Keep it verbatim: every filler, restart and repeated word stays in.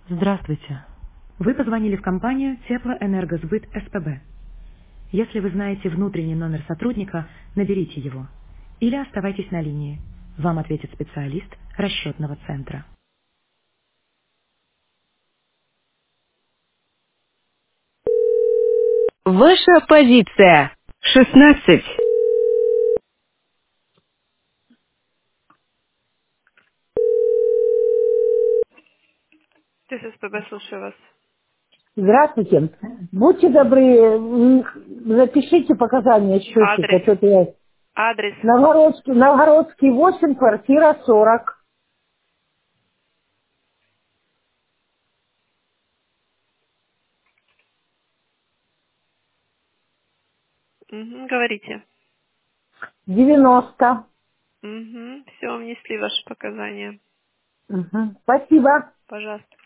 Здравствуйте. Вы позвонили в компанию Теплоэнергосбыт СПБ. Если вы знаете внутренний номер сотрудника, наберите его. Или оставайтесь на линии. Вам ответит специалист расчетного центра. Ваша позиция. шестнадцать. Ты с СПБ, слушаю вас. Здравствуйте. Будьте добры, м, запишите показания счетчика. Адрес. Что-то я... Адрес. Новгородский, Новгородский восемь, квартира сорок. Угу, говорите. девяносто. Угу, все, внесли ваши показания. Мгм. Спасибо. Пожалуйста.